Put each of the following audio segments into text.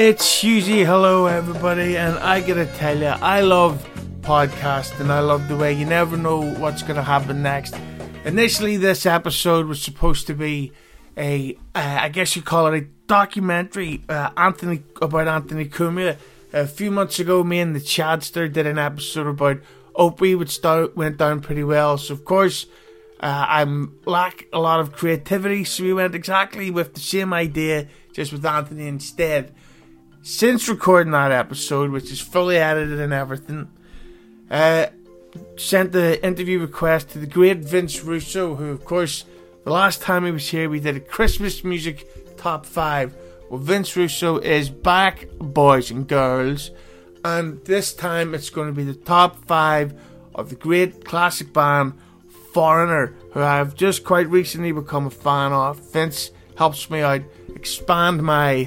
It's Hughesy. Hello, everybody. And I gotta tell you, I love podcasting. I love the way you never know what's gonna happen next. Initially, this episode was supposed to be I guess you call it a documentary about Anthony Cumia. A few months ago, me and the Chadster did an episode about Opie, which went down pretty well. So, of course, I'm lack a lot of creativity, so we went exactly with the same idea, just with Anthony instead. Since recording that episode, which is fully edited and everything, sent the interview request to the great Vince Russo, who, of course, the last time he was here, we did a Christmas music top 5. Well, Vince Russo is back, boys and girls, and this time it's going to be the top 5 of the great classic band Foreigner, who I've just quite recently become a fan of. Vince helps me out, expand my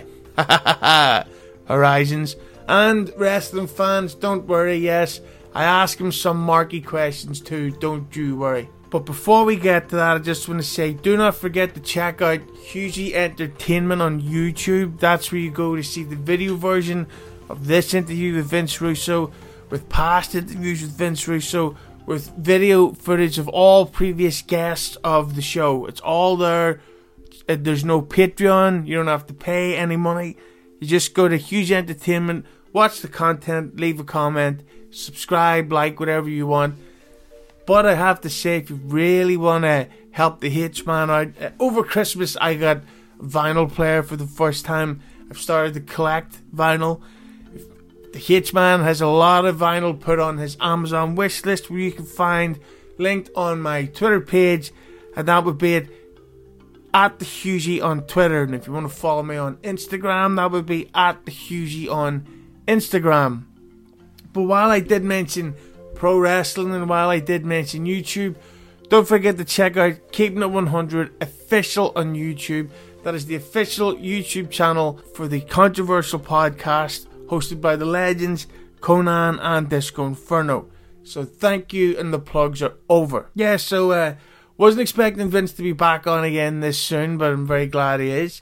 horizons. And wrestling fans, don't worry, yes, I ask him some marky questions too, don't you worry. But before we get to that, I just want to say, do not forget to check out Hughesy Entertainment on YouTube. That's where you go to see the video version of this interview with Vince Russo, with past interviews with Vince Russo, with video footage of all previous guests of the show. It's all there. There's no Patreon. You don't have to pay any money. You just go to Hughesy Entertainment, watch the content, leave a comment, subscribe, like, whatever you want. But I have to say, if you really want to help the H-Man out, over Christmas I got a vinyl player for the first time. I've started to collect vinyl. The H-Man has a lot of vinyl put on his Amazon wish list, where you can find linked on my Twitter page, and that would be it, at the Hughesy on Twitter. And if you want to follow me on Instagram, that would be at the Hughesy on Instagram. But while I did mention pro wrestling and while I did mention YouTube, don't forget to check out Keeping It 100 official on YouTube. That is the official YouTube channel for the controversial podcast hosted by the legends Conan and Disco Inferno. So thank you, and the plugs are over. Yeah, so wasn't expecting Vince to be back on again this soon, but I'm very glad he is.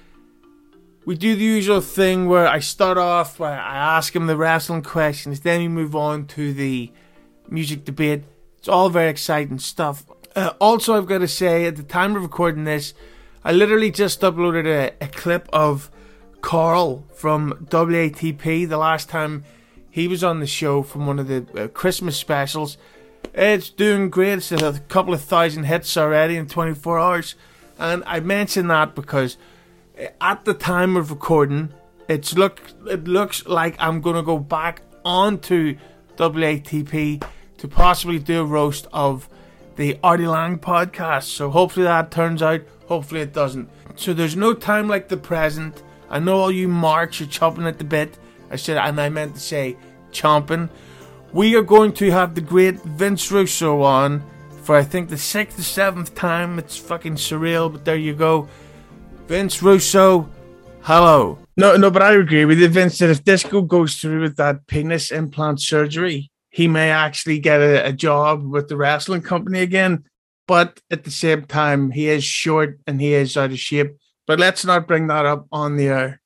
We do the usual thing where I start off, where I ask him the wrestling questions, then we move on to the music debate. It's all very exciting stuff. Also, I've got to say, at the time of recording this, I literally just uploaded a clip of Carl from WATP, the last time he was on the show, from one of the Christmas specials. It's doing great. It's a couple of thousand hits already in 24 hours. And I mention that because at the time of recording, it looks like I'm going to go back onto WATP to possibly do a roast of the Artie Lang podcast. So hopefully that turns out. Hopefully it doesn't. So there's no time like the present. I know all you marks are chomping at the bit. I meant to say chomping. We are going to have the great Vince Russo on for, I think, the 6th or 7th time. It's fucking surreal, but there you go. Vince Russo, hello. No, but I agree with you, Vince, that if Disco goes through with that penis implant surgery, he may actually get a job with the wrestling company again. But at the same time, he is short and he is out of shape. But let's not bring that up on the air.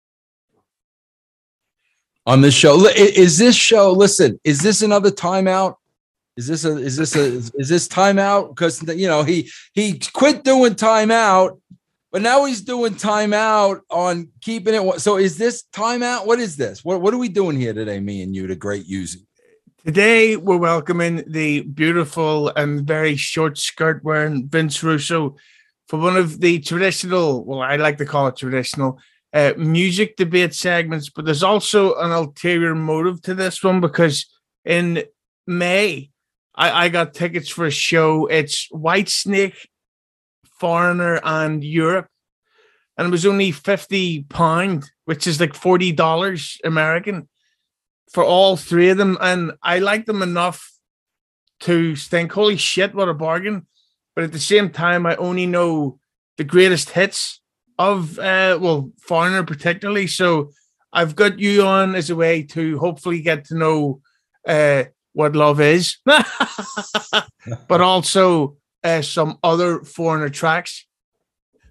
On this show, is this another timeout? Is this timeout? Because he quit doing timeout, but now he's doing timeout on Keeping It. So is this timeout? What is this? What are we doing here today, me and you, the great Hughesy? Today we're welcoming the beautiful and very short skirt wearing Vince Russo for one of the traditional, well, I like to call it traditional, music debate segments, but there's also an ulterior motive to this one, because in May I got tickets for a show. It's Whitesnake, Foreigner, and Europe, and it was only £50, which is like $40 American for all three of them, and I like them enough to think, holy shit, what a bargain. But at the same time, I only know the greatest hits of Foreigner particularly, so I've got you on as a way to hopefully get to know what love is, but also some other Foreigner tracks.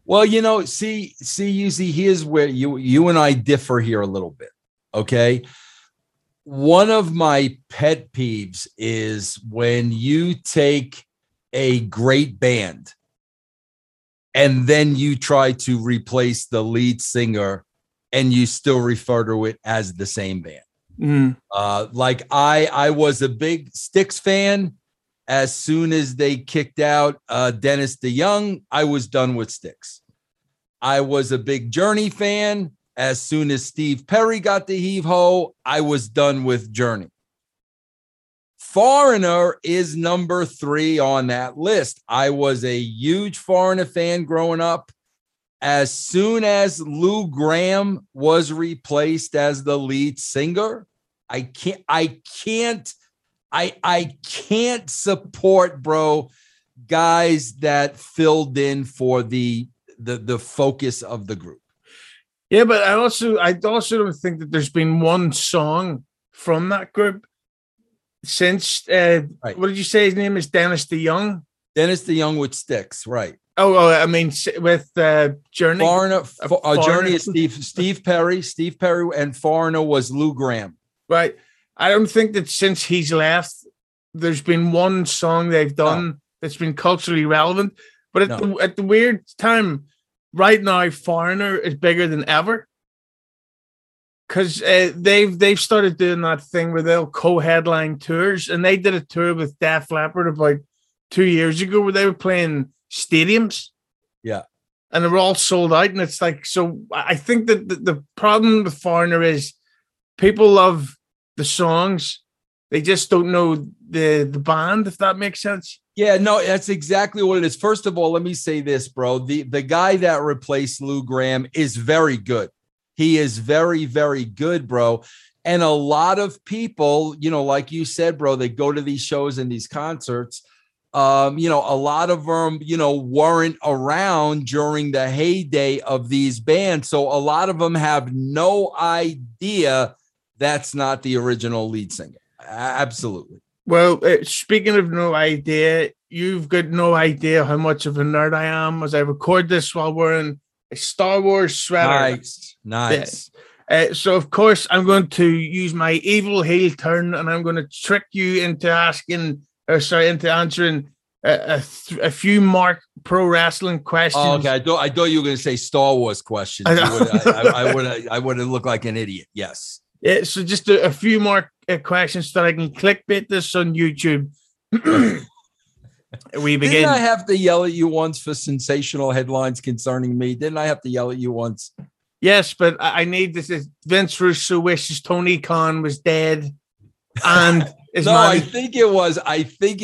Well, Uzi, here's where you and I differ here a little bit. Okay. One of my pet peeves is when you take a great band and then you try to replace the lead singer and you still refer to it as the same band. Like I was a big Styx fan. As soon as they kicked out Dennis DeYoung, I was done with Styx. I was a big Journey fan. As soon as Steve Perry got the heave-ho, I was done with Journey. Foreigner is number 3 on that list. I was a huge Foreigner fan growing up. As soon as Lou Gramm was replaced as the lead singer, I can't support, bro, guys that filled in for the focus of the group. Yeah, but I also don't think that there's been one song from that group since right. What did you say his name is? Dennis DeYoung? Dennis DeYoung with Styx, right. Oh, I mean with Journey. Foreigner. Journey is Steve Perry, and Foreigner was Lou Gramm. Right. I don't think that since he's left, there's been one song they've done that's been culturally relevant. But at the weird time, right now, Foreigner is bigger than ever. Because they've started doing that thing where they'll co-headline tours, and they did a tour with Def Leppard about 2 years ago where they were playing stadiums. Yeah. And they were all sold out. And it's like, so I think that the problem with Foreigner is people love the songs. They just don't know the band, if that makes sense. Yeah, no, that's exactly what it is. First of all, let me say this, bro. The guy that replaced Lou Gramm is very good. He is very, very good, bro. And a lot of people, like you said, bro, they go to these shows and these concerts. A lot of them, weren't around during the heyday of these bands. So a lot of them have no idea that's not the original lead singer. Absolutely. Well, speaking of no idea, you've got no idea how much of a nerd I am as I record this while wearing a Star Wars sweater. Nice. So, of course, I'm going to use my evil heel turn, and I'm going to trick you into answering a few Mark Pro Wrestling questions. Oh, okay, I thought you were going to say Star Wars questions. I would have looked like an idiot. Yes. Yeah. So, just a few more questions so that I can clickbait this on YouTube. We begin. Didn't I have to yell at you once for sensational headlines concerning me? Didn't I have to yell at you once? Yes, but I need this. Vince Russo wishes Tony Khan was dead, and I think it was a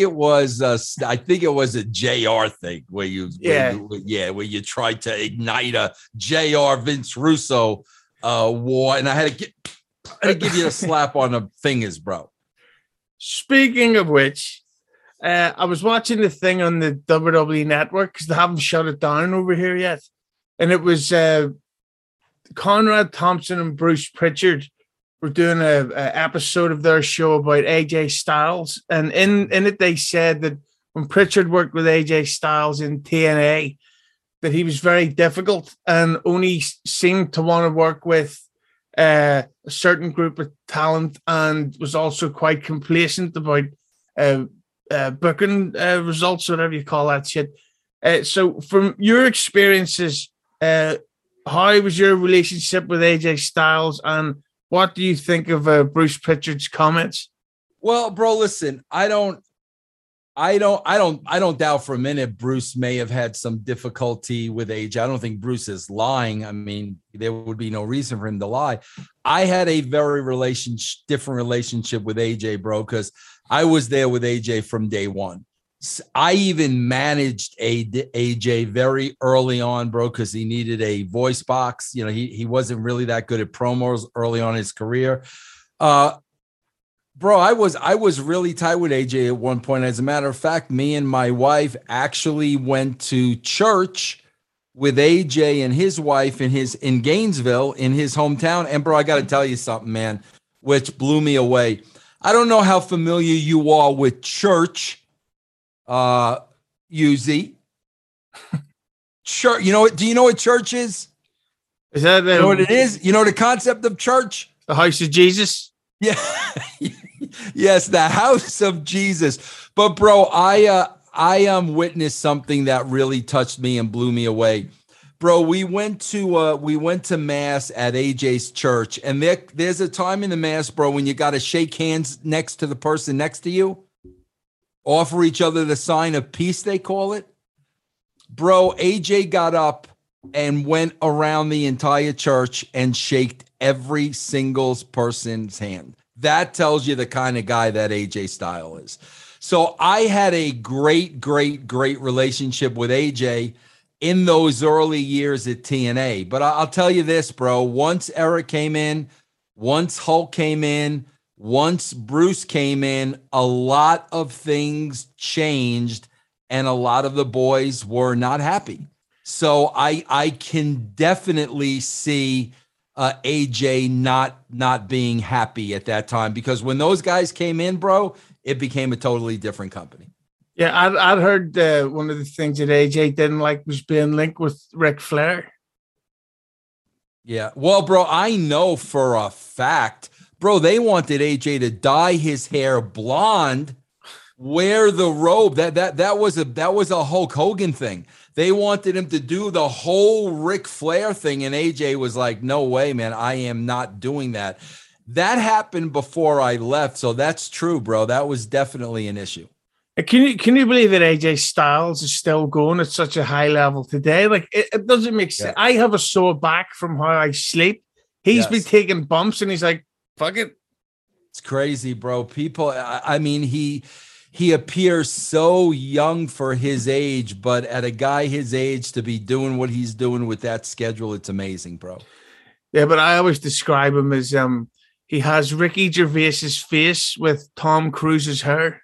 JR thing where you tried to ignite a JR Vince Russo war, and I had to give you a slap on the fingers, bro. Speaking of which. I was watching the thing on the WWE Network because they haven't shut it down over here yet. And it was Conrad Thompson and Bruce Pritchard were doing a episode of their show about AJ Styles. And in it, they said that when Pritchard worked with AJ Styles in TNA, that he was very difficult and only seemed to want to work with a certain group of talent and was also quite complacent about booking results, whatever you call that shit. So from your experiences, how was your relationship with AJ Styles, and what do you think of Bruce Pritchard's comments? Well, bro, listen, I don't doubt for a minute Bruce may have had some difficulty with AJ. I don't think Bruce is lying. I mean, there would be no reason for him to lie. I had a very different relationship with AJ, bro, because I was there with AJ from day one. I even managed AJ very early on, bro, because he needed a voice box. He wasn't really that good at promos early on in his career. Bro, I was really tight with AJ at one point. As a matter of fact, me and my wife actually went to church with AJ and his wife in Gainesville, in his hometown. And bro, I got to tell you something, man, which blew me away. I don't know how familiar you are with church, Uzi. Church. You know what? Do you know what church is? Is that You know what it is? You know the concept of church? the house of Jesus? Yeah. Yes, the house of Jesus. But bro, I witnessed something that really touched me and blew me away. Bro, we went to mass at AJ's church, and there's a time in the mass, bro, when you got to shake hands next to the person next to you, offer each other the sign of peace, they call it. Bro, AJ got up and went around the entire church and shaked every single person's hand. That tells you the kind of guy that AJ Styles is. So I had a great relationship with AJ in those early years at TNA. But I'll tell you this, bro. Once Eric came in, once Hulk came in, once Bruce came in, a lot of things changed and a lot of the boys were not happy. So I can definitely see AJ not being happy at that time, because when those guys came in, bro, it became a totally different company. Yeah, I'd heard one of the things that AJ didn't like was being linked with Ric Flair. Yeah. Well, bro, I know for a fact, bro, they wanted AJ to dye his hair blonde, wear the robe. That was a Hulk Hogan thing. They wanted him to do the whole Ric Flair thing, and AJ was like, "No way, man, I am not doing that." That happened before I left, so that's true, bro. That was definitely an issue. Can you believe that AJ Styles is still going at such a high level today? Like it doesn't make sense. I have a sore back from how I sleep. He's been taking bumps, and he's like, "Fuck it." It's crazy, bro. People, I mean, he appears so young for his age, but at a guy his age to be doing what he's doing with that schedule, it's amazing, bro. Yeah, but I always describe him as he has Ricky Gervais's face with Tom Cruise's hair.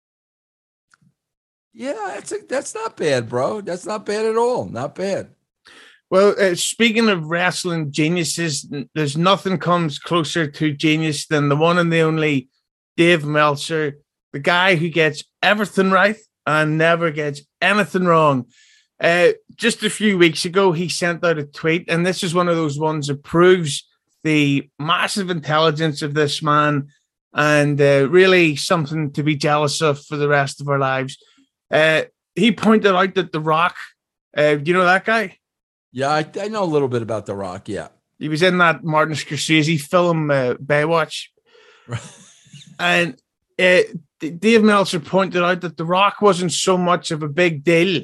Yeah, that's not bad, bro. That's not bad at all. Not bad. Well, speaking of wrestling geniuses, there's nothing comes closer to genius than the one and the only Dave Meltzer, the guy who gets everything right and never gets anything wrong. Just a few weeks ago, he sent out a tweet, and this is one of those ones that proves the massive intelligence of this man, and really something to be jealous of for the rest of our lives. He pointed out that The Rock, do you know that guy? Yeah, I know a little bit about The Rock, yeah. He was in that Martin Scorsese film, Baywatch. And Dave Meltzer pointed out that The Rock wasn't so much of a big deal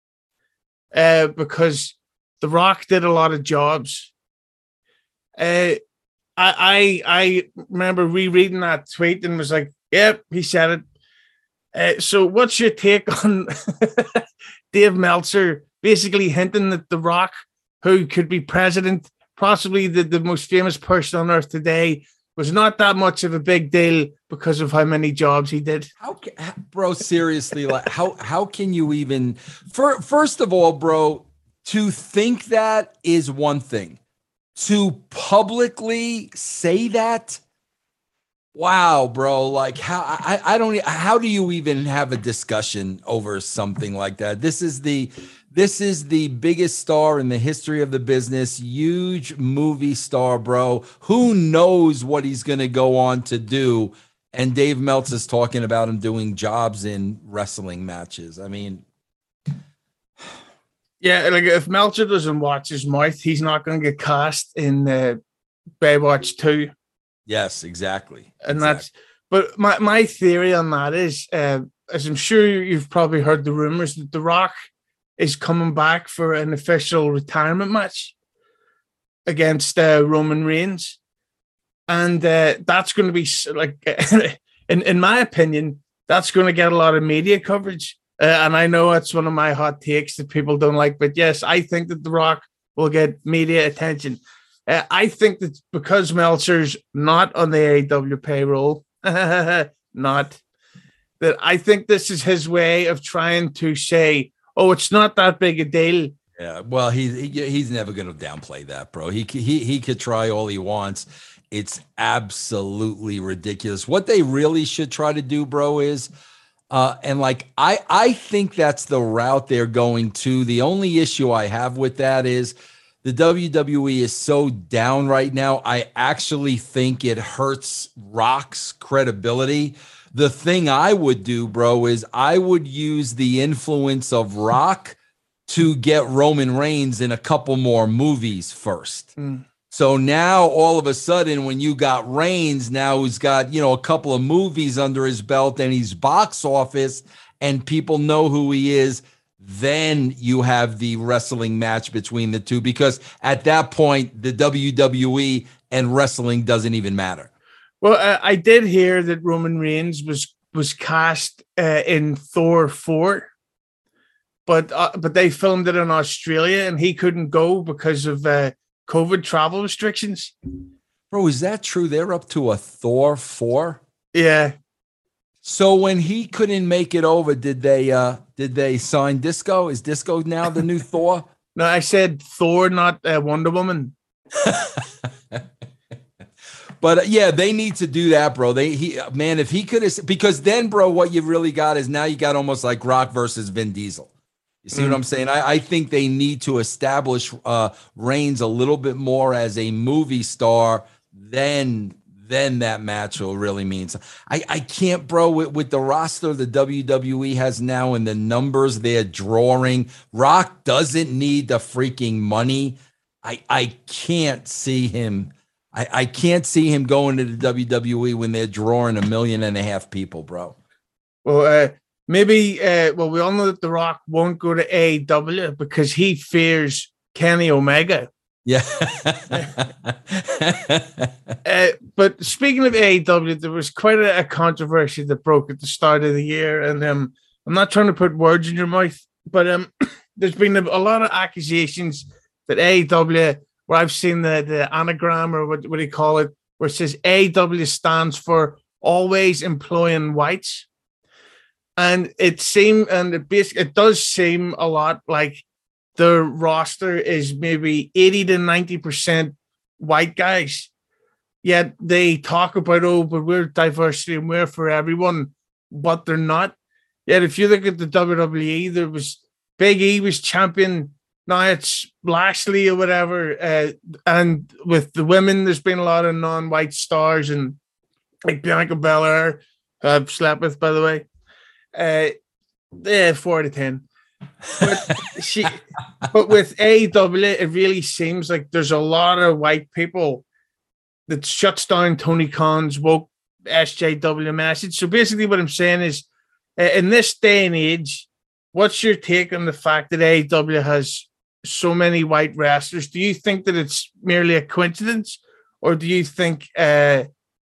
because The Rock did a lot of jobs. I remember rereading that tweet and was like, yep, he said it. So what's your take on Dave Meltzer basically hinting that The Rock, who could be president, possibly the most famous person on earth today, was not that much of a big deal because of how many jobs he did? Bro, seriously, like how can you even, first of all, bro, to think that is one thing. To publicly say that, wow, bro, like how do you even have a discussion over something like that? This is the biggest star in the history of the business, huge movie star, bro. Who knows what he's going to go on to do? And Dave Meltzer's talking about him doing jobs in wrestling matches. I mean, yeah, like if Meltzer doesn't watch his mouth, he's not going to get cast in Baywatch 2. Yes, exactly. And that's, but my theory on that is, as I'm sure you've probably heard the rumors that The Rock is coming back for an official retirement match against Roman Reigns. And that's going to be like, in my opinion, that's going to get a lot of media coverage. And I know it's one of my hot takes that people don't like, but yes, I think that The Rock will get media attention. I think that because Meltzer's not on the AEW payroll, that I think this is his way of trying to say, oh, it's not that big a deal. Yeah, well, he's never going to downplay that, bro. He could try all he wants. It's absolutely ridiculous. What they really should try to do, bro, is And like I think that's the route they're going to. The only issue I have with that is the WWE is so down right now. I actually think it hurts Rock's credibility. The thing I would do, bro, is I would use the influence of Rock to get Roman Reigns in a couple more movies first. So now all of a sudden, when you got Reigns, now who's got, a couple of movies under his belt and he's box office and people know who he is, then you have the wrestling match between the two, because at that point, the WWE and wrestling doesn't even matter. Well, I did hear that Roman Reigns was cast in Thor 4, but they filmed it in Australia and he couldn't go because of COVID travel restrictions. Bro, is that true? They're up to a Thor 4? Yeah. So when he couldn't make it over, did they sign Disco? Is Disco now the new Thor? No, I said Thor, not Wonder Woman. But yeah, they need to do that, bro. If he could have, because then, bro, what you really got is now you got almost like Rock versus Vin Diesel. You see what I'm saying? I think they need to establish Reigns a little bit more as a movie star. Then that match will really mean something. I can't, bro, with the roster the WWE has now and the numbers they're drawing. Rock doesn't need the freaking money. I can't see him. I can't see him going to the WWE when they're drawing 1.5 million people, bro. Well, maybe, we all know that The Rock won't go to AEW because he fears Kenny Omega. Yeah. But speaking of AEW, there was quite a controversy that broke at the start of the year. And I'm not trying to put words in your mouth, but there's been a lot of accusations that AEW, where I've seen the anagram, or what do you call it, where it says AEW stands for always employing whites. And it does seem a lot like the roster is maybe 80 to 90% white guys. Yet they talk about, but we're diversity and we're for everyone, but they're not. Yet if you look at the WWE, there was Big E was champion. Now it's Lashley or whatever. And with the women, there's been a lot of non-white stars, and like Bianca Belair, who I've slept with, by the way. 4 out of 10. But with AEW, it really seems like there's a lot of white people that shuts down Tony Khan's woke SJW message. So basically what I'm saying is, in this day and age, what's your take on the fact that AEW has so many white wrestlers? Do you think that it's merely a coincidence, or do you think that's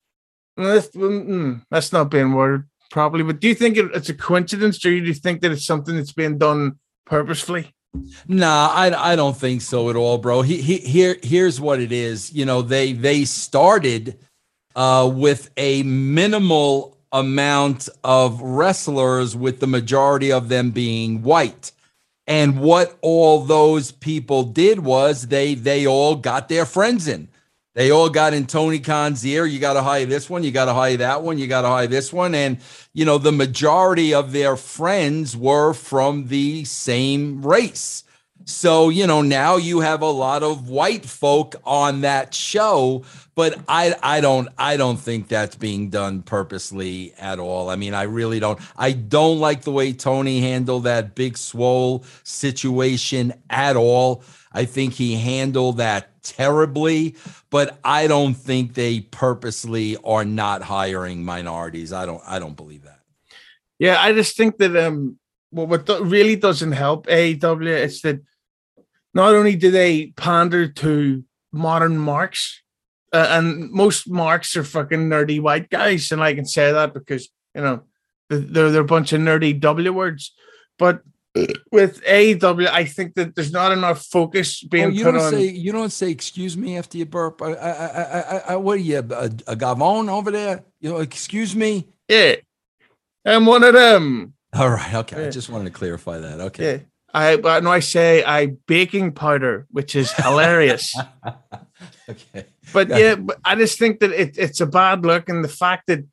not being worded properly, but do you think it's a coincidence, or do you think that it's something that's being done purposefully? Nah, I don't think so at all, bro. Here's what it is. They started with a minimal amount of wrestlers, with the majority of them being white. And what all those people did was they all got their friends in. They all got in Tony Khan's ear. You got to hire this one. You got to hire that one. You got to hire this one. And, the majority of their friends were from the same race. So, now you have a lot of white folk on that show, but I don't think that's being done purposely at all. I mean, I really don't. I don't like the way Tony handled that Big Swole situation at all. I think he handled that terribly, but I don't think they purposely are not hiring minorities. I don't believe that. Yeah, I just think that what really doesn't help AEW is that not only do they pander to modern marks, and most marks are fucking nerdy white guys, and I can say that because they're a bunch of nerdy W words, but with AEW, I think that there's not enough focus being put on. You don't say excuse me after you burp. What are you, a Gavone over there? Excuse me. Yeah, I'm one of them. All right, okay. Yeah. I just wanted to clarify that. Okay. Yeah. I say baking powder, which is hilarious. Okay. But yeah, but I just think that it's a bad look, and the fact that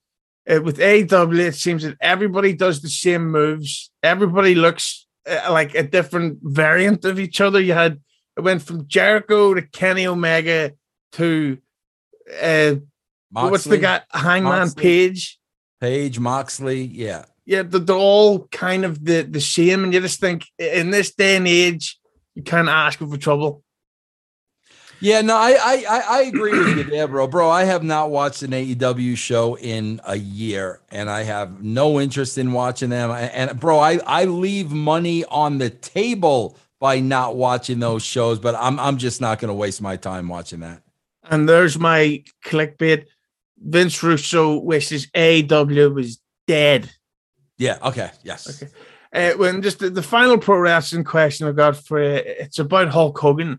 With AEW, it seems that everybody does the same moves. Everybody looks like a different variant of each other. It went from Jericho to Kenny Omega to what's the guy? Hangman Page. Moxley, yeah. Yeah, they're all kind of the same. And you just think in this day and age, you can't ask for trouble. Yeah, no, I agree with you there, bro. Bro, I have not watched an AEW show in a year, and I have no interest in watching them. And bro, I leave money on the table by not watching those shows, but I'm just not going to waste my time watching that. And there's my clickbait. Vince Russo wishes AEW was dead. Yeah, okay, yes. Okay. When just the final pro wrestling question I got for you, it's about Hulk Hogan.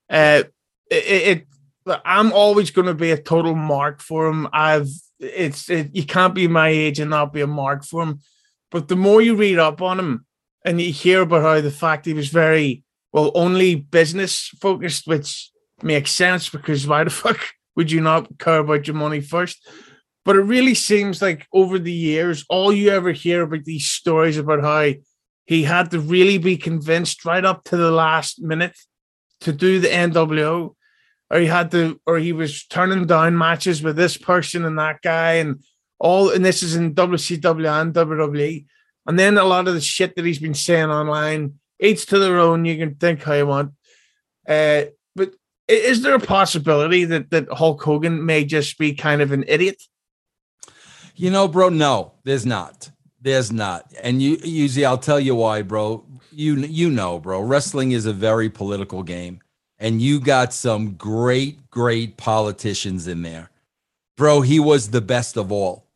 I'm always going to be a total mark for him. You can't be my age and not be a mark for him. But the more you read up on him and you hear about how the fact he was very, only business focused, which makes sense because why the fuck would you not care about your money first? But it really seems like over the years, all you ever hear about these stories about how he had to really be convinced right up to the last minute to do the NWO, or he was turning down matches with this person and that guy and this is in WCW and WWE. And then a lot of the shit that he's been saying online, each to their own, you can think how you want. But is there a possibility that Hulk Hogan may just be kind of an idiot? You know, bro, no, there's not. There's not. And usually I'll tell you why, bro. You know, bro, wrestling is a very political game. And you got some great, great politicians in there. Bro, he was the best of all.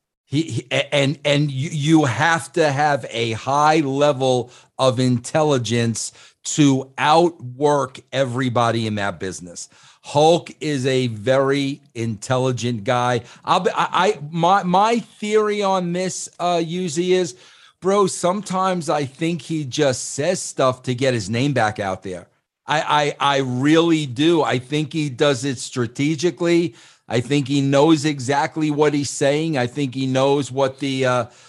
You have to have a high level of intelligence to outwork everybody in that business. Hulk is a very intelligent guy. My theory on this, Yuzi, is, bro, sometimes I think he just says stuff to get his name back out there. I really do. I think he does it strategically. I think he knows exactly what he's saying. I think he knows what the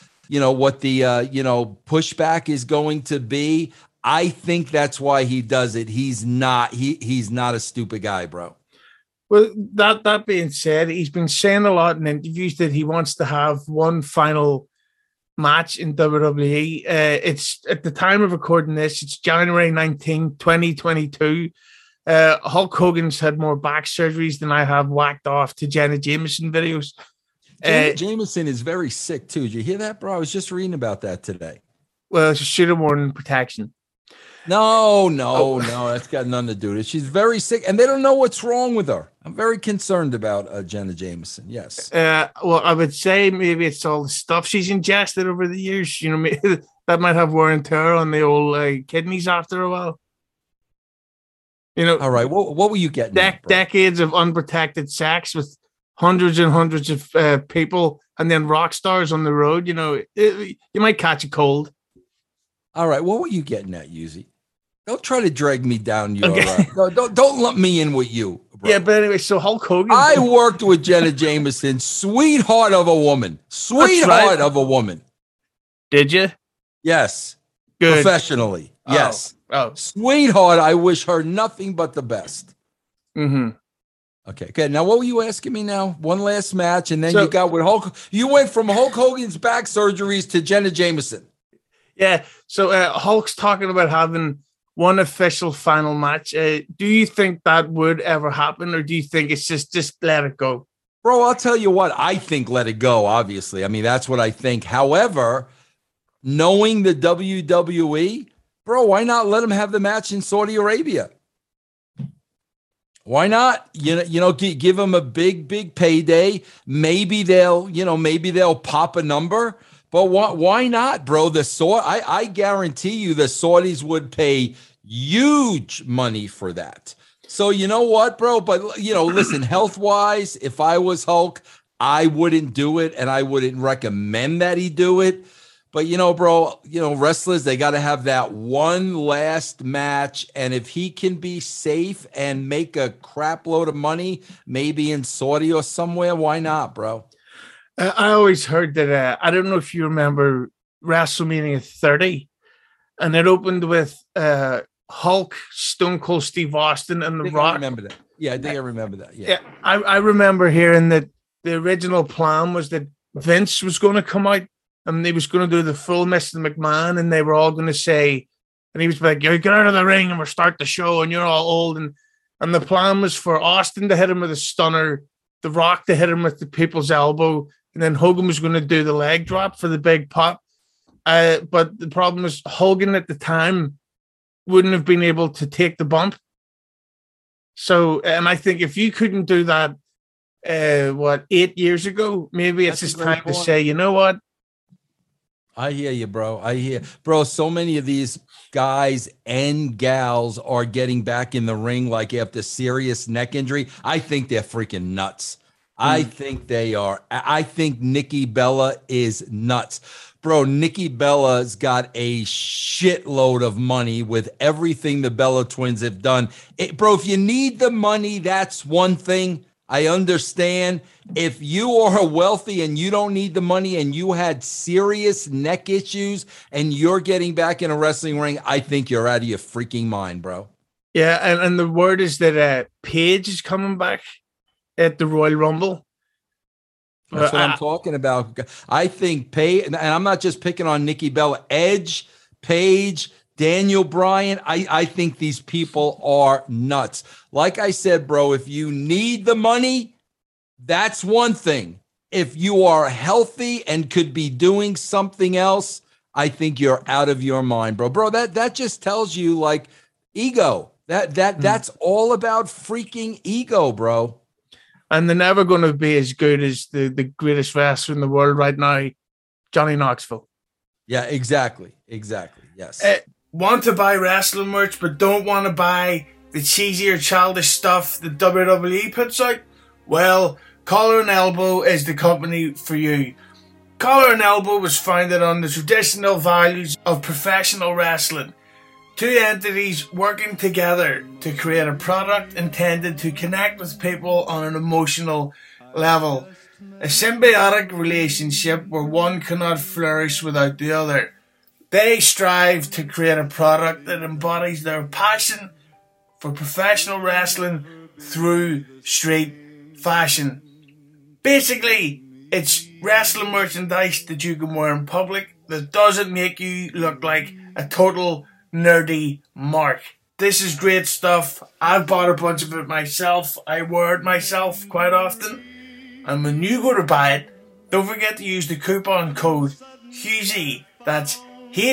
pushback is going to be. I think that's why he does it. He's not a stupid guy, bro. Well, that being said, he's been saying a lot in interviews that he wants to have one final match in WWE. It's at the time of recording this, it's January 19, 2022. Hulk Hogan's had more back surgeries than I have whacked off to Jenna Jameson videos. Jenna Jameson is very sick too. Did you hear that, bro? I was just reading about that today. Well, she should have worn protection. No, that's got nothing to do with it. She's very sick, and they don't know what's wrong with her. I'm very concerned about Jenna Jameson. Yes. Well, I would say maybe it's all the stuff she's ingested over the years. You know, that might have wear and tear on the old kidneys after a while. You know. All right. What were you getting? Decades of unprotected sex with hundreds and hundreds of people, and then rock stars on the road. You know, you might catch a cold. All right. What were you getting at, Yuzi? Don't try to drag me down. Don't lump me in with you, bro. Yeah, but anyway, so Hulk Hogan. I worked with Jenna Jameson, sweetheart of a woman. Of a woman. Did you? Yes. Good. Professionally. Yes. Oh. Sweetheart, I wish her nothing but the best. Mm-hmm. Okay. Now, what were you asking me now? One last match, and then you got with Hulk. You went from Hulk Hogan's back surgeries to Jenna Jameson. Yeah. So Hulk's talking about having one official final match. Do you think that would ever happen, or do you think it's just let it go? Bro, I'll tell you what. I think let it go, obviously. I mean, that's what I think. However, knowing the WWE, bro, why not let him have the match in Saudi Arabia? Why not? You know, give him a big payday. Maybe they'll pop a number. But why not, bro? I guarantee you the Saudis would pay huge money for that. So you know what, bro? But, listen, health-wise, if I was Hulk, I wouldn't do it, and I wouldn't recommend that he do it. But, bro, wrestlers, they got to have that one last match. And if he can be safe and make a crap load of money, maybe in Saudi or somewhere, why not, bro? I always heard that. I don't know if you remember WrestleMania 30, and it opened with Hulk, Stone Cold Steve Austin, and The Rock. I remember that. Yeah, I think I remember that. Yeah, I remember hearing that the original plan was that Vince was going to come out and he was going to do the full Mr. McMahon, and they were all going to say, and he was like, "You get out of the ring and we'll start the show, and you're all old." And the plan was for Austin to hit him with a stunner, The Rock to hit him with the people's elbow, and then Hogan was going to do the leg drop for the big pop. But the problem was Hogan at the time wouldn't have been able to take the bump. So, and I think if you couldn't do that, 8 years ago, maybe it's just time to say, you know what? I hear you, bro. Bro, so many of these guys and gals are getting back in the ring like after serious neck injury. I think they're freaking nuts. I think they are. I think Nikki Bella is nuts. Bro, Nikki Bella's got a shitload of money with everything the Bella twins have done. Bro, if you need the money, that's one thing. I understand. If you are wealthy and you don't need the money and you had serious neck issues and you're getting back in a wrestling ring, I think you're out of your freaking mind, bro. Yeah, and the word is that Paige is coming back at the Royal Rumble. That's what I'm talking about. I think Paige, and I'm not just picking on Nikki Bella, Edge, Paige, Daniel Bryan. I think these people are nuts. Like I said, bro, if you need the money, that's one thing. If you are healthy and could be doing something else, I think you're out of your mind, bro. Bro, that just tells you like ego. That's all about freaking ego, bro. And they're never going to be as good as the greatest wrestler in the world right now, Johnny Knoxville. Yeah, exactly. Yes. Want to buy wrestling merch, but don't want to buy the cheesy or childish stuff that WWE puts out? Well, Collar and Elbow is the company for you. Collar and Elbow was founded on the traditional values of professional wrestling. Two entities working together to create a product intended to connect with people on an emotional level. A symbiotic relationship where one cannot flourish without the other. They strive to create a product that embodies their passion for professional wrestling through street fashion. Basically, it's wrestling merchandise that you can wear in public that doesn't make you look like a total nerdy mark. This is great stuff. I've bought a bunch of it myself. I wear it myself quite often. And when you go to buy it, don't forget to use the coupon code HUGHESY. That's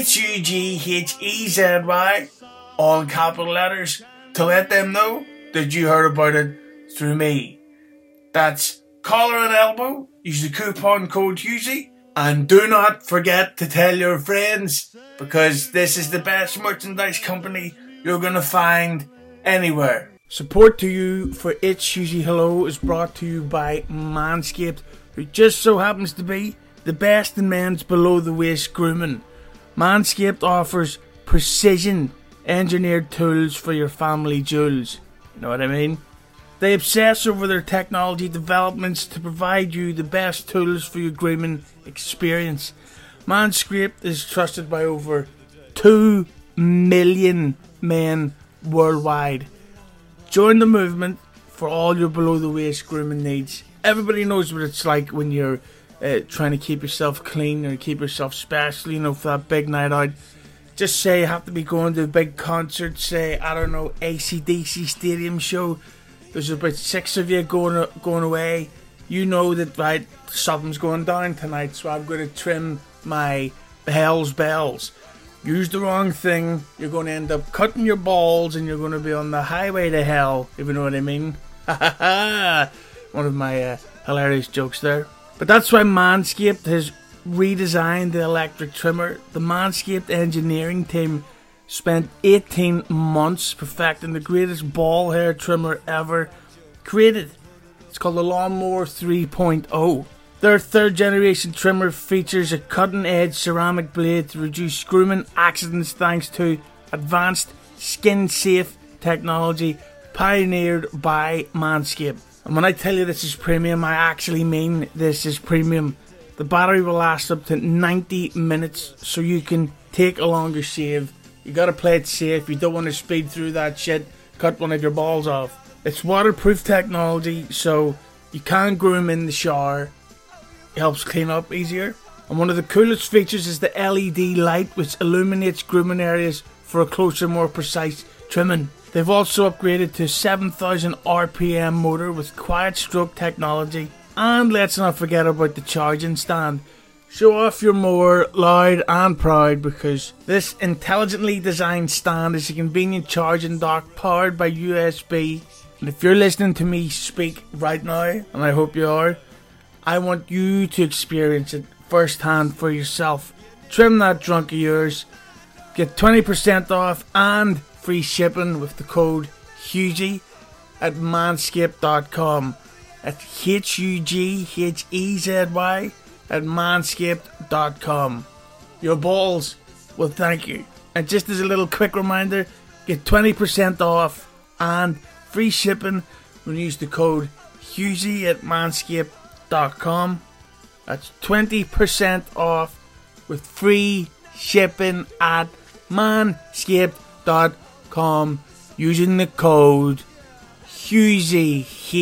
HUGHEZY, all in capital letters, to let them know that you heard about it through me. That's Collar and Elbow. Use the coupon code HUGHESY. And do not forget to tell your friends, because this is the best merchandise company you're going to find anywhere. Support to you for It's Hughy Hello is brought to you by Manscaped, who just so happens to be the best in men's below-the-waist grooming. Manscaped offers precision engineered tools for your family jewels. You know what I mean? They obsess over their technology developments to provide you the best tools for your grooming experience. Manscaped is trusted by over 2 million men worldwide. Join the movement for all your below-the-waist grooming needs. Everybody knows what it's like when you're trying to keep yourself clean or keep yourself special, you know, for that big night out. Just say you have to be going to a big concert, say, I don't know, AC/DC stadium show. There's about 6 of you going away. You know that, right, something's going down tonight, so I'm going to trim my hell's bells. Use the wrong thing, you're going to end up cutting your balls and you're going to be on the highway to hell, if you know what I mean. One of my hilarious jokes there. But that's why Manscaped has redesigned the electric trimmer. The Manscaped engineering team spent 18 months perfecting the greatest ball hair trimmer ever created. It's called the Lawnmower 3.0. Their third generation trimmer features a cutting edge ceramic blade to reduce grooming accidents thanks to advanced skin safe technology pioneered by Manscaped. And when I tell you this is premium, I actually mean this is premium. The battery will last up to 90 minutes, so you can take a longer shave. You gotta play it safe. You don't want to speed through that shit, cut one of your balls off. It's waterproof technology, so you can groom in the shower. It helps clean up easier. And one of the coolest features is the LED light, which illuminates grooming areas for a closer, more precise trimming. They've also upgraded to 7,000 RPM motor with quiet stroke technology. And let's not forget about the charging stand. Show off your mower loud and proud, because this intelligently designed stand is a convenient charging dock powered by USB. And if you're listening to me speak right now, and I hope you are, I want you to experience it firsthand for yourself. Trim that drunk of yours. Get 20% off and free shipping with the code HUGHEY at manscaped.com. That's HUGHEZY at manscaped.com. Your balls will thank you. And just as a little quick reminder, get 20% off and free shipping when you use the code HUGHEY at manscaped.com. That's 20% off with free shipping at manscaped.com using the code HUGHEY,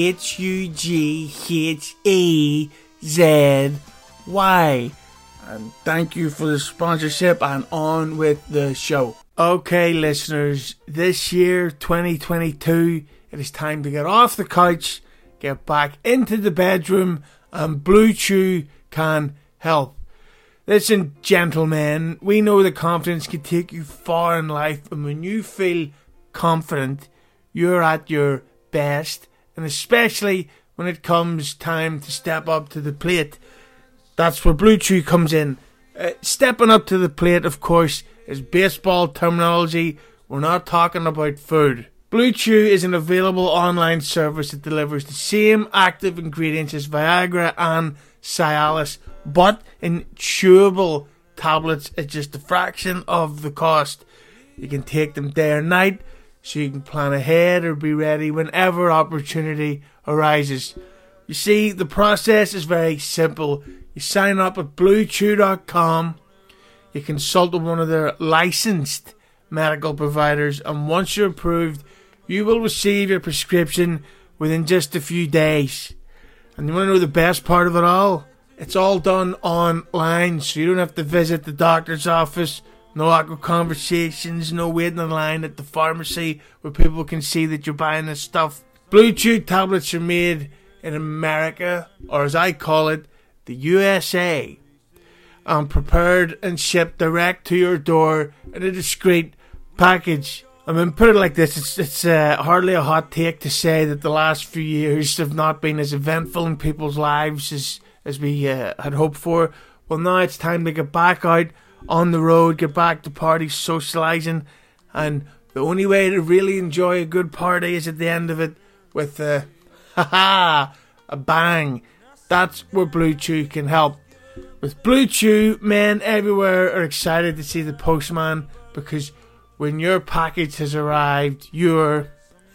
HUGHEZY. And thank you for the sponsorship, and on with the show. Okay, listeners, this year, 2022, it is time to get off the couch, get back into the bedroom, and Blue Chew can help. Listen, gentlemen, we know that confidence can take you far in life, and when you feel confident, you're at your best, and especially when it comes time to step up to the plate. That's where Blue Chew comes in. Stepping up to the plate, of course, is baseball terminology. We're not talking about food. Blue Chew is an available online service that delivers the same active ingredients as Viagra and Cialis, but in chewable tablets at just a fraction of the cost. You can take them day or night, so you can plan ahead or be ready whenever opportunity arises. You see, the process is very simple. You sign up at BlueChew.com, you consult with one of their licensed medical providers, and once you're approved, you will receive your prescription within just a few days. And you want to know the best part of it all? It's all done online, so you don't have to visit the doctor's office. No awkward conversations, no waiting in line at the pharmacy where people can see that you're buying this stuff. Blue Chew tablets are made in America, or as I call it, the USA, and prepared and shipped direct to your door in a discreet package. I mean, put it like this, it's hardly a hot take to say that the last few years have not been as eventful in people's lives as we had hoped for. Well, now it's time to get back out on the road, get back to parties, socialising, and the only way to really enjoy a good party is at the end of it with a bang. That's where Blue Chew can help. With Blue Chew, men everywhere are excited to see the postman, because when your package has arrived, your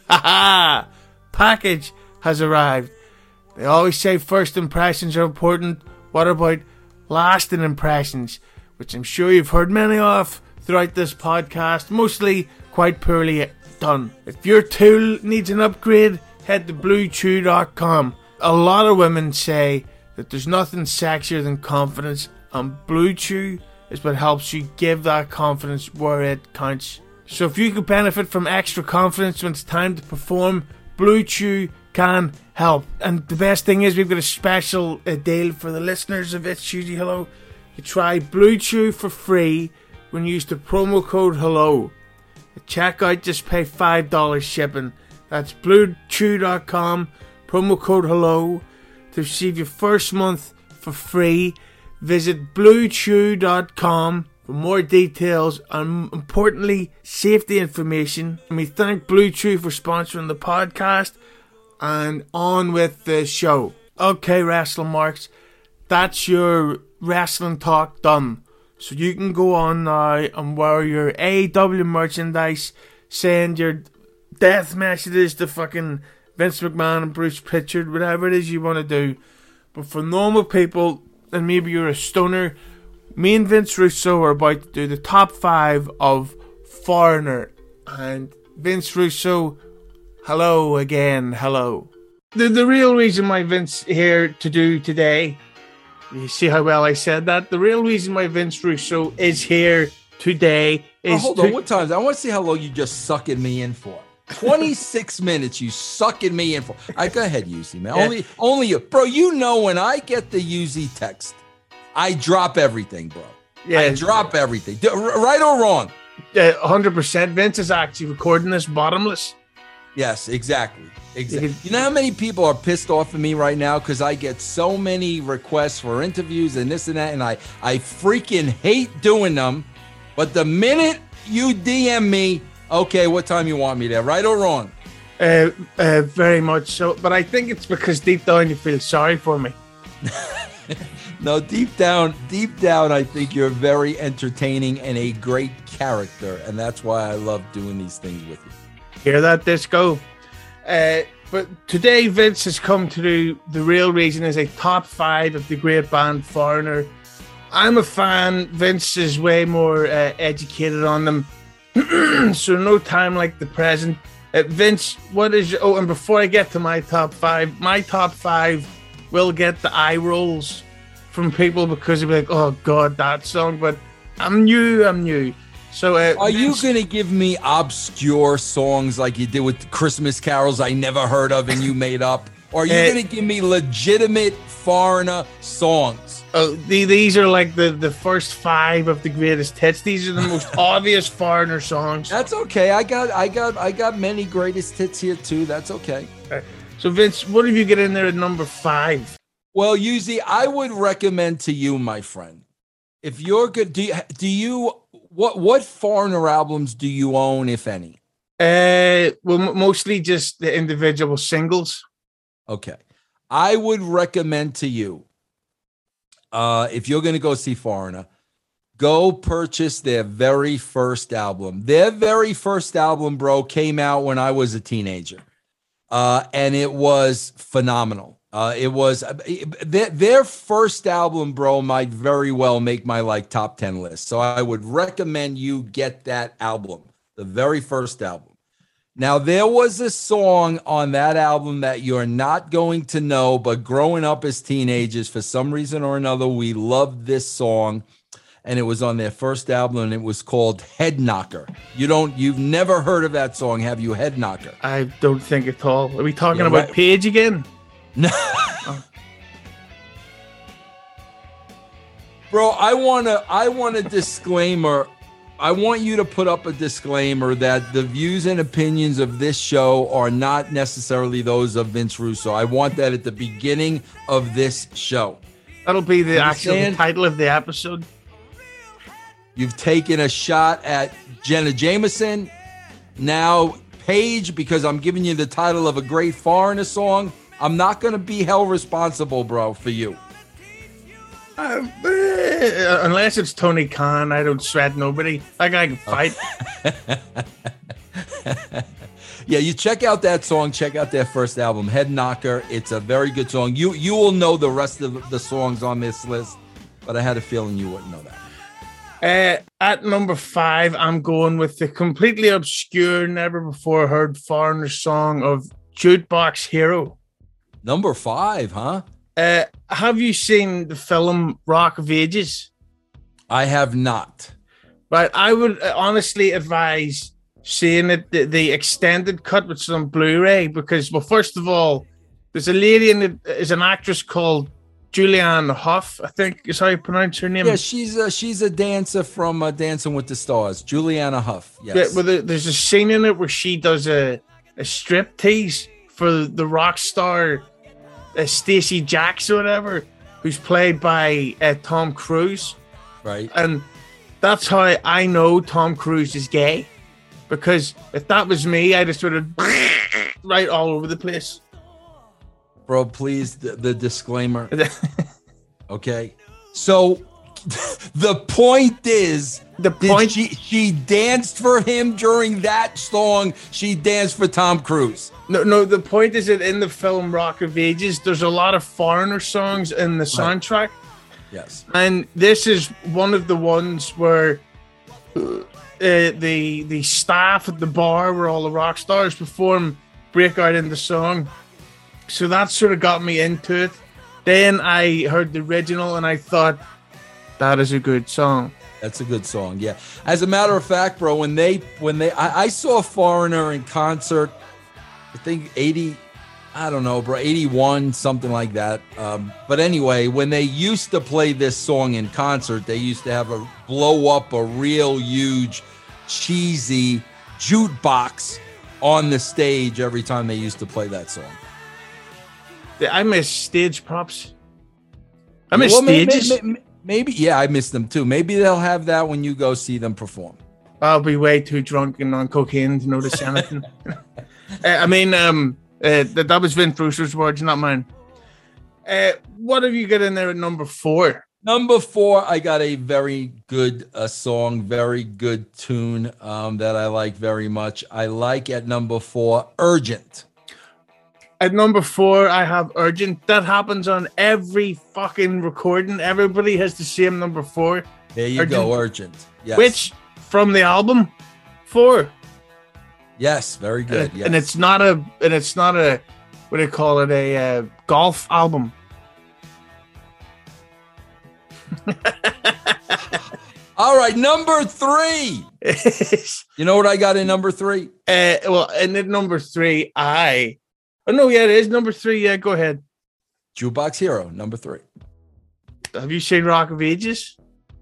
package has arrived. They always say first impressions are important. What about lasting impressions? Which I'm sure you've heard many of throughout this podcast, mostly quite poorly done. If your tool needs an upgrade, head to BlueChew.com. A lot of women say that there's nothing sexier than confidence, and Blue Chew is what helps you give that confidence where it counts. So if you could benefit from extra confidence when it's time to perform, Blue Chew can help. And the best thing is, we've got a special deal for the listeners of It's Tuesday Hello. You try Blue Chew for free when you use the promo code HELLO. At checkout, just pay $5 shipping. That's BlueChew.com, promo code HELLO. To receive your first month for free, visit BlueChew.com for more details and, importantly, safety information. And we thank Blue Chew for sponsoring the podcast, and on with the show. Okay, wrestling marks, that's your wrestling talk done. So you can go on now and wear your AEW merchandise, send your death messages to fucking Vince McMahon and Bruce Pritchard, whatever it is you want to do. But for normal people, and maybe you're a stoner, me and Vince Russo are about to do the top 5 of Foreigner. And Vince Russo, hello again, hello. The real reason why Vince here to do today, you see how well I said that? The real reason why Vince Russo is here today is... hold on, what time? I want to see how long you just sucking me in for. 26 minutes you sucking me in for. All right, go ahead, Yuzi, man. Yeah. Only you. Bro, you know when I get the Yuzi text, I drop everything, bro. Yeah. I drop everything. Right or wrong? 100%. Vince is actually recording this bottomless. Yes, exactly. You know how many people are pissed off at me right now because I get so many requests for interviews and this and that, and I freaking hate doing them. But the minute you DM me, okay, what time you want me there, right or wrong? Very much so. But I think it's because deep down you feel sorry for me. No, deep down, I think you're very entertaining and a great character, and that's why I love doing these things with you. Hear that, Disco? But today Vince has come to do the real reason is a top 5 of the great band Foreigner. I'm a fan. Vince is way more educated on them. So no time like the present. Vince, what is your... Oh, and before I get to my top 5 will get the eye rolls from people because they'll be like, oh God, that song. But I'm new. So are you going to give me obscure songs like you did with Christmas carols I never heard of and you made up? Or are you going to give me legitimate Foreigner songs? Oh, these are like the first 5 of the greatest hits. These are the most obvious Foreigner songs. That's okay. I got many greatest hits here too. That's okay. So Vince, what have you got in there at number 5? Well, Yuzi, I would recommend to you, my friend, if you're good, what Foreigner albums do you own, if any? Well, mostly just the individual singles. Okay. I would recommend to you, if you're going to go see Foreigner, go purchase their very first album. Their very first album, bro, came out when I was a teenager. And it was phenomenal. It was their first album, bro, might very well make my top 10 list. So I would recommend you get that album, the very first album. Now, there was a song on that album that you're not going to know, but growing up as teenagers, for some reason or another, we loved this song, and it was on their first album, and it was called Head Knocker. You've never heard of that song, have you? Head Knocker. I don't think at all. Are we talking about right. Page again? No. Bro, I want a disclaimer. I want you to put up a disclaimer that the views and opinions of this show are not necessarily those of Vince Russo. I want that at the beginning of this show. That'll be the actual title of the episode. You've taken a shot at Jenna Jameson. Now, Paige, because I'm giving you the title of a great Foreigner song, I'm not going to be held responsible, bro, for you. Unless it's Tony Khan, I don't sweat nobody. That guy can fight. Yeah, you check out that song. Check out their first album, Head Knocker. It's a very good song. You will know the rest of the songs on this list, but I had a feeling you wouldn't know that. At number 5, I'm going with the completely obscure, never before heard Foreigner song of Jukebox Hero. Number 5, huh? Have you seen the film Rock of Ages? I have not. Right, I would honestly advise seeing it, the extended cut, which is on Blu-ray, because, well, first of all, there's a lady in it, is an actress called Julianne Hough, I think is how you pronounce her name. Yeah, she's a dancer from Dancing with the Stars, Juliana Hough. Yes. Yeah, well, there's a scene in it where she does a strip tease for the rock star Stacey Jacks or whatever, who's played by Tom Cruise. Right. And that's how I know Tom Cruise is gay, because if that was me, I'd have sort of right all over the place. Bro, please, the disclaimer. Okay. So The point is, The point she danced for him during that song. She danced for Tom Cruise. No, the point is that in the film Rock of Ages, there's a lot of foreigner songs in the soundtrack. Yes. And this is one of the ones where the staff at the bar where all the rock stars perform break out into song. So that sort of got me into it. Then I heard the original and I thought, that is a good song. That's a good song, yeah. As a matter of fact, bro, I saw Foreigner in concert, I think 81, something like that. But anyway, when they used to play this song in concert, they used to have blow up a real huge, cheesy jukebox on the stage every time they used to play that song. I miss stage props. I miss stages. Maybe, yeah, I miss them too. Maybe they'll have that when you go see them perform. I'll be way too drunk and on cocaine to notice anything. That was Vince Brewster's words, not mine. What have you got in there at number 4? Number 4, I got a very good song, very good tune that I like very much. I like at number 4, Urgent. At number 4, I have Urgent. That happens on every fucking recording. Everybody has the same number 4. There you go, Urgent. Yes. Which, from the album, 4. Yes, very good. And it's not a, what do you call it, a golf album. All right, number 3. You know what I got in number 3? In at number 3, it is number 3. Yeah, go ahead. Jukebox Hero, number 3. Have you seen Rock of Ages?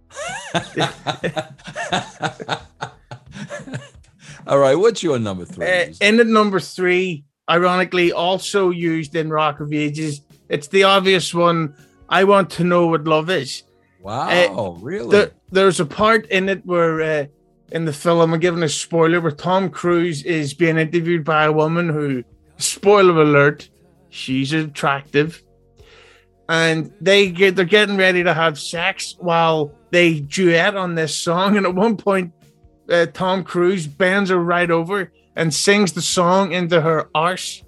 All right, what's your number 3? In at number 3, ironically, also used in Rock of Ages. It's the obvious one. I Want to Know What Love Is. Wow, really? There's a part in it where, in the film, I'm giving a spoiler, where Tom Cruise is being interviewed by a woman who, spoiler alert, she's attractive. And they're getting ready to have sex while they duet on this song. And at one point, Tom Cruise bends her right over and sings the song into her arse.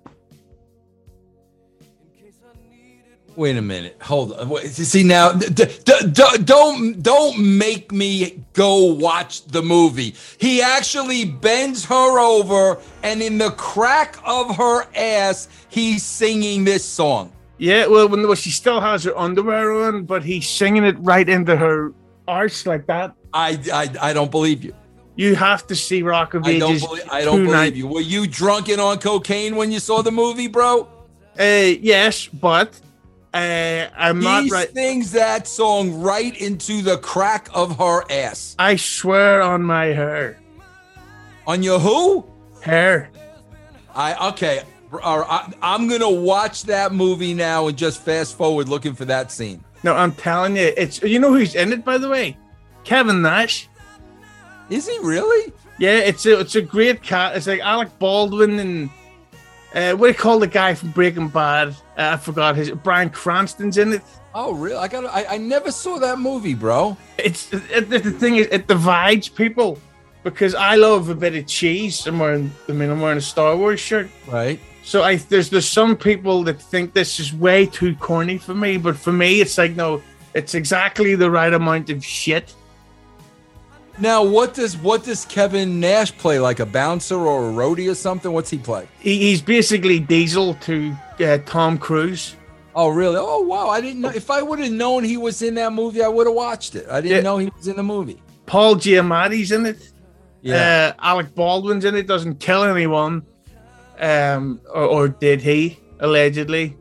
Wait a minute. Hold on. See now, don't make me go watch the movie. He actually bends her over, and in the crack of her ass, he's singing this song. Yeah, well, she still has her underwear on, but he's singing it right into her arse like that. I don't believe you. You have to see Rock of Ages. I don't believe you. Were you drunk and on cocaine when you saw the movie, bro? Yes, but I'm not right. He sings that song right into the crack of her ass. I swear on my hair. On your who? Hair. Okay. I'm gonna watch that movie now and just fast forward looking for that scene. No, I'm telling you, you know who's in it, by the way? Kevin Nash. Is he really? Yeah, it's a great cat. It's like Alec Baldwin and what do you call the guy from Breaking Bad? I forgot Bryan Cranston's in it. Oh, really? I never saw that movie, bro. The thing is, it divides people because I love a bit of cheese. I'm wearing a Star Wars shirt, right? So there's some people that think this is way too corny for me, but for me, it's like no, it's exactly the right amount of shit. Now, what does Kevin Nash play? Like a bouncer or a roadie or something? What's he play? He's basically Diesel to Tom Cruise. Oh, really? Oh, wow. I didn't know. If I would have known he was in that movie, I would have watched it. I didn't know he was in the movie. Paul Giamatti's in it. Yeah. Alec Baldwin's in it. Doesn't kill anyone. Or did he? Allegedly.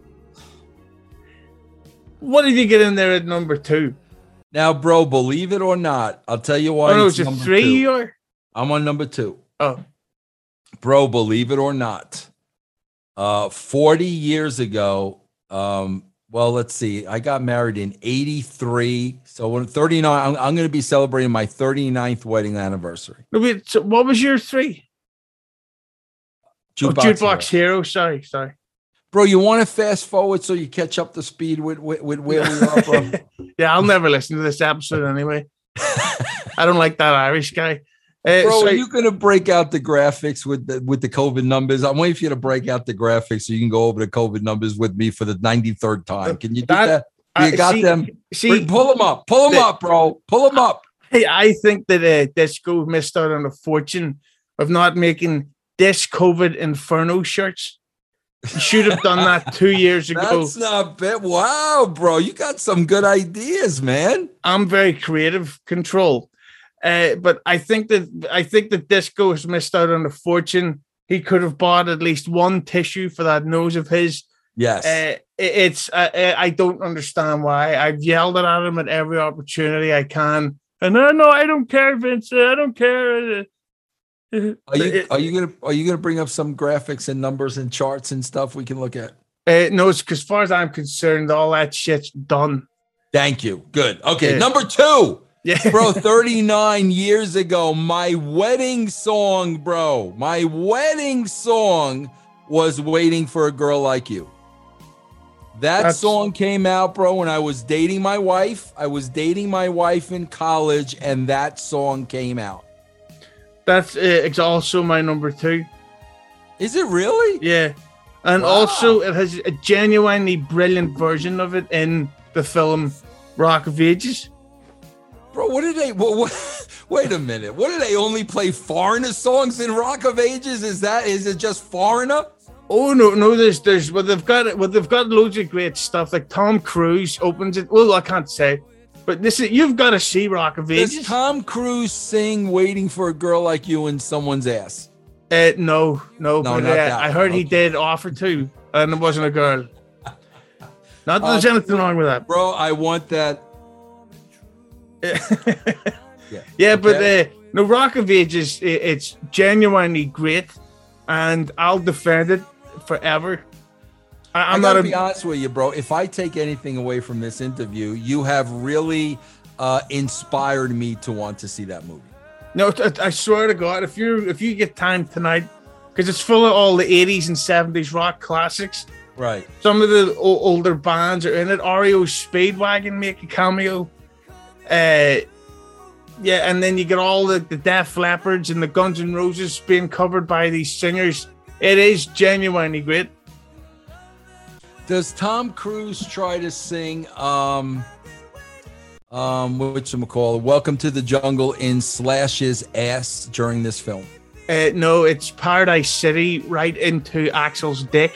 What did you get in there at number 2? Now, bro, believe it or not, I'll tell you why. Oh, no, it's a 3 or? I'm on number 2. Oh. Bro, believe it or not, 40 years ago, well, let's see. I got married in 83. So when 39, I'm going to be celebrating my 39th wedding anniversary. No, wait, so what was your 3? Jukebox Hero. Sorry. Bro, you want to fast forward so you catch up to speed with where we are, bro? Yeah, I'll never listen to this episode anyway. I don't like that Irish guy. Bro, are you gonna break out the graphics with the COVID numbers? I'm waiting for you to break out the graphics so you can go over the COVID numbers with me for the 93rd time. Can you do that? You got them? Pull them up. Pull them up, bro. Pull them up. Hey, I think that Disco missed out on a fortune of not making this COVID Inferno shirts. You should have done that 2 years ago. That's not bad. Wow, bro. You got some good ideas, man. I'm very creative control. But I think that Disco has missed out on a fortune. He could have bought at least one tissue for that nose of his. Yes. I don't understand why. I've yelled at him at every opportunity I can. And no, I don't care, Vince. I don't care. Are you gonna bring up some graphics and numbers and charts and stuff we can look at? No, it's as far as I'm concerned, all that shit's done. Thank you. Good. Okay, number 2. Yeah, bro. 39 years ago, my wedding song, bro. My wedding song was "Waiting for a Girl Like You." That song came out, bro, when I was dating my wife. I was dating my wife in college, and that song came out. That's it's also my number 2. Is it really? Yeah. And also, it has a genuinely brilliant version of it in the film Rock of Ages. Bro, what did they... wait a minute. What, do they only play Foreigner songs in Rock of Ages? Is it just Foreigner? Oh no! There's they've got loads of great stuff. Like Tom Cruise opens it. Well, I can't say, but you've got to see Rock of Ages. Does Tom Cruise sing "Waiting for a Girl Like You" in someone's ass? No. But, I heard he did offer to, and it wasn't a girl. Not that there's anything wrong with that, bro. I want that. Yeah, but no, Rock of Ages. It's genuinely great, and I'll defend it forever. I'm not. To be honest with you, bro. If I take anything away from this interview, you have really inspired me to want to see that movie. No, I swear to God, if you get time tonight, because it's full of all the 80s and 70s rock classics. Right. Some of the older bands are in it. REO Speedwagon make a cameo. Yeah, and then you get all the Def Leppards and the Guns N' Roses being covered by these singers. It is genuinely great. Does Tom Cruise try to sing whatchamacallit, Welcome to the Jungle in Slash's ass during this film? No, it's Paradise City right into Axel's dick.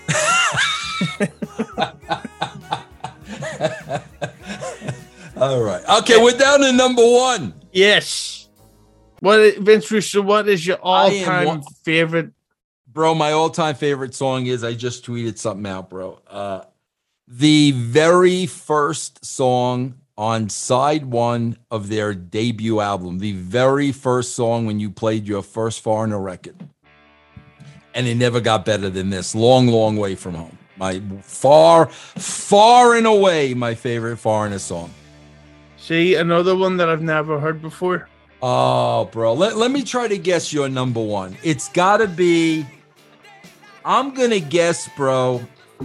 All right. Okay, we're down to number 1. Yes. Vince Russo, what is your all-time favorite? Bro, my all-time favorite song is, I just tweeted something out, bro. The very first song on side 1 of their debut album, the very first song when you played your first Foreigner record. And it never got better than this. Long, long way from home. My far and away my favorite Foreigner song. See, another one that I've never heard before. Oh, bro. Let me try to guess your number 1. It's got to be... I'm going to guess, bro.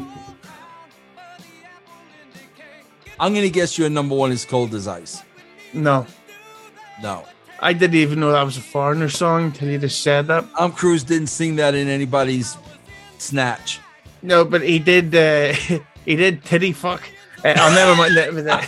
I'm going to guess your number 1 is Cold as Ice. No. I didn't even know that was a Foreigner song until you just said that. Tom Cruise didn't sing that in anybody's Snatch. No, but he did Titty Fuck. I'll never mind that.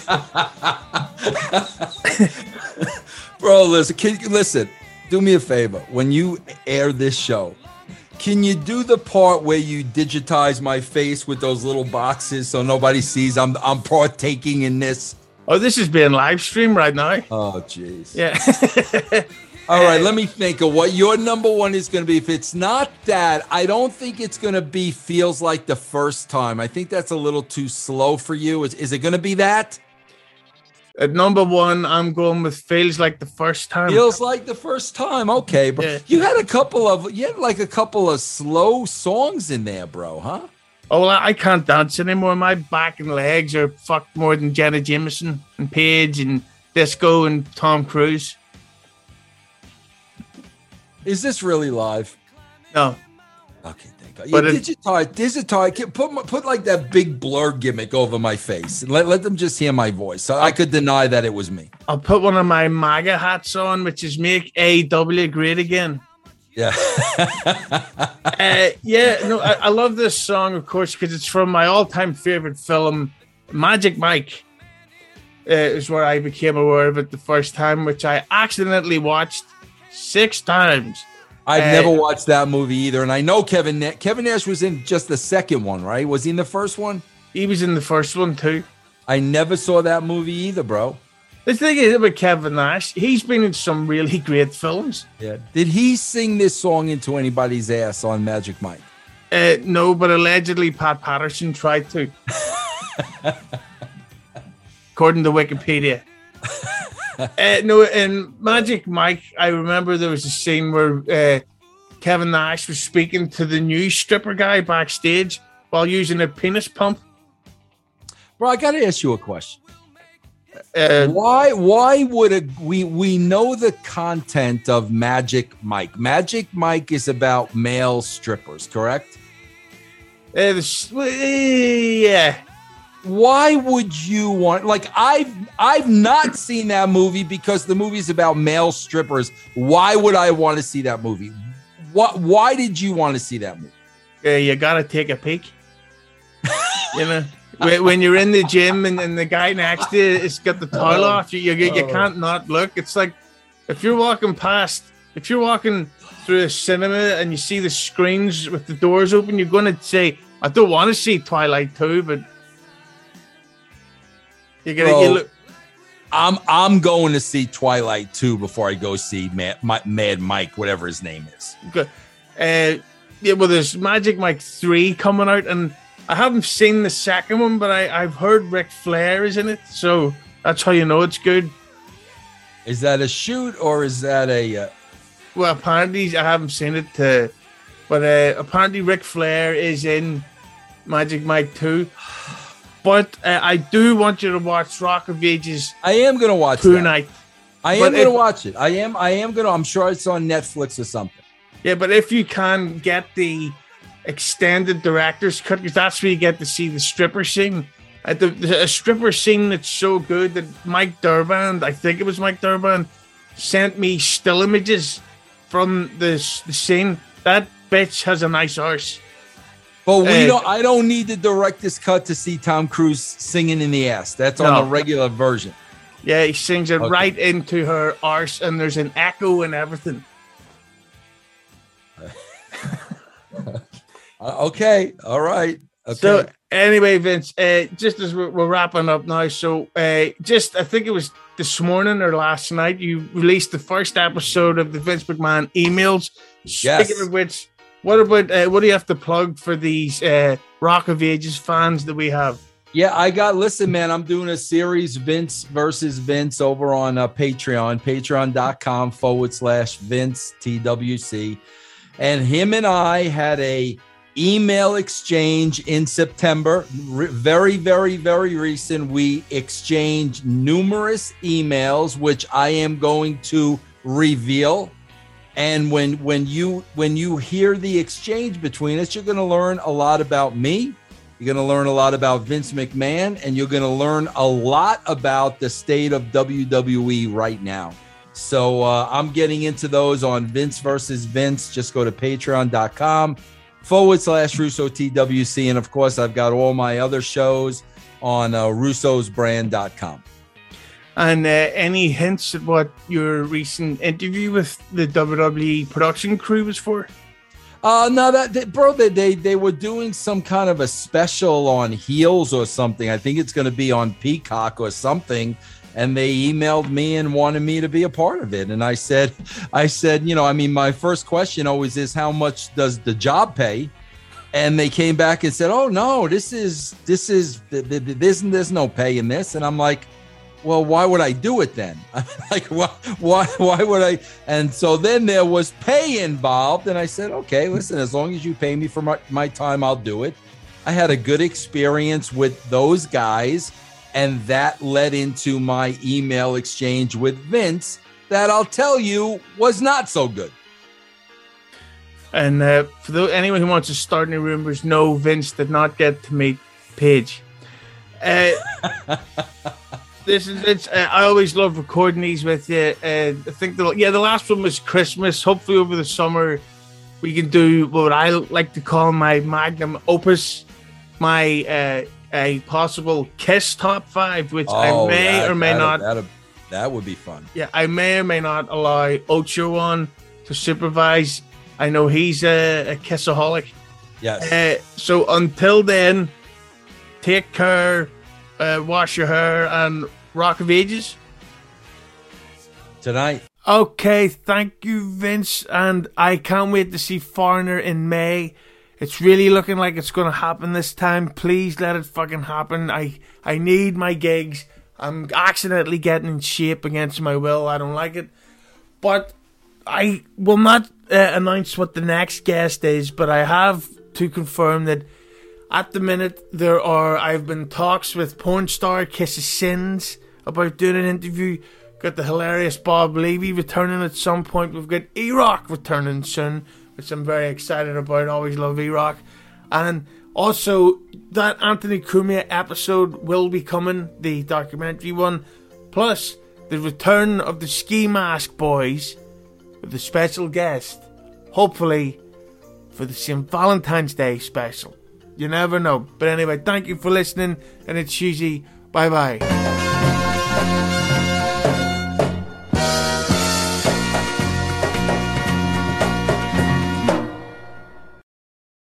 Bro, listen, do me a favor. When you air this show, can you do the part where you digitize my face with those little boxes so nobody sees I'm partaking in this? Oh, this is being live streamed right now. Oh, jeez. Yeah. All right, let me think of what your number 1 is going to be. If it's not that, I don't think it's going to be Feels Like the First Time. I think that's a little too slow for you. Is it going to be that? At number 1, I'm going with Feels Like the First Time. Feels Like the First Time. Okay, bro. Yeah. You had a couple of slow songs in there, bro, huh? Oh, well, I can't dance anymore. My back and legs are fucked more than Jenna Jameson and Paige and Disco and Tom Cruise. Is this really live? No. Okay, thank God. But digitize. Put like that big blur gimmick over my face and let them just hear my voice. So I could deny that it was me. I'll put one of my MAGA hats on, which is make AEW great again. Yeah. I love this song, of course, because it's from my all-time favorite film, Magic Mike. Is where I became aware of it the first time, which I accidentally watched 6 times. I've never watched that movie either, and I know Kevin Nash was in just the second one, right? Was he in the first one? He was in the first one too. I never saw that movie either, bro. The thing is about Kevin Nash, he's been in some really great films. Yeah. Did he sing this song into anybody's ass on Magic Mike? No, but allegedly Pat Patterson tried to. According to Wikipedia. No, in Magic Mike, I remember there was a scene where Kevin Nash was speaking to the new stripper guy backstage while using a penis pump. Bro, I got to ask you a question. Why would we know the content of Magic Mike? Magic Mike is about male strippers, correct? Yeah. Why would you want, like, I've not seen that movie because the movie's about male strippers. Why would I want to see that movie? Why did you want to see that movie? You gotta take a peek. You know, when you're in the gym and the guy next to you has got the towel off, you can't not look. It's like if you're walking through a cinema and you see the screens with the doors open, you're gonna say, I don't want to see Twilight 2, but I'm going to see Twilight 2 before I go see Mad Mike, whatever his name is. Well, there's Magic Mike 3 coming out, and I haven't seen the second one, but I've heard Ric Flair is in it, so that's how you know it's good. Is that a shoot or is that a... Well, apparently, I haven't seen it, but apparently Ric Flair is in Magic Mike 2. But I do want you to watch Rock of Ages. I am going to watch tonight. I am going to watch it. I am going to. I'm sure it's on Netflix or something. Yeah, but if you can get the extended director's cut, because that's where you get to see the stripper scene. A stripper scene that's so good that Mike Durband, I think it was Mike Durband, sent me still images from the scene. That bitch has a nice arse. But I don't need the director's cut to see Tom Cruise singing in the ass. That's on the regular version. Yeah, he sings it right into her arse, and there's an echo and everything. Okay, all right. Okay. So anyway, Vince, just as we're wrapping up now, so I think it was this morning or last night, you released the first episode of the Vince McMahon emails. Yes. Speaking of which, what do you have to plug for these Rock of Ages fans that we have? Yeah, listen, man, I'm doing a series, Vince versus Vince, over on Patreon, patreon.com/Vince TWC. And him and I had a email exchange in September. Very, very, very recent. We exchanged numerous emails, which I am going to reveal. And when you hear the exchange between us, you're going to learn a lot about me. You're going to learn a lot about Vince McMahon, and you're going to learn a lot about the state of WWE right now. So I'm getting into those on Vince versus Vince. Just go to patreon.com/Russo TWC. And of course, I've got all my other shows on russosbrand.com. And any hints at what your recent interview with the WWE production crew was for? No, they were doing some kind of a special on Heels or something. I think it's going to be on Peacock or something. And they emailed me and wanted me to be a part of it. And I said, my first question always is, how much does the job pay? And they came back and said, oh no, there's no pay in this. And I'm like, well, why would I do it then? Like, why would I? And so then there was pay involved. And I said, okay, listen, as long as you pay me for my time, I'll do it. I had a good experience with those guys. And that led into my email exchange with Vince that I'll tell you was not so good. And anyone who wants to start any rumors, no, Vince did not get to meet Paige. I always love recording these with you. I think the last one was Christmas. Hopefully over the summer we can do what I like to call my magnum opus, my a possible Kiss top 5, which I may or may not. That would be fun. Yeah, I may or may not allow Ocho on to supervise. I know he's a Kissaholic. Yes. So until then, take care, wash your hair, and Rock of Ages tonight. Okay, thank you, Vince, and I can't wait to see Foreigner in May. It's really looking like it's going to happen this time. Please let it fucking happen. I need my gigs. I'm accidentally getting in shape against my will. I don't like it. But I will not announce what the next guest is, but I have to confirm that at the minute I've been talks with porn star Kiss of Sins about doing an interview. Got the hilarious Bob Levy returning at some point. We've got E-Rock returning soon, which I'm very excited about. Always love E-Rock. And also, that Anthony Cumia episode will be coming, the documentary one. Plus, the return of the Ski Mask Boys with a special guest. Hopefully, for the St. Valentine's Day special. You never know. But anyway, thank you for listening. And it's Shuzi. Bye-bye.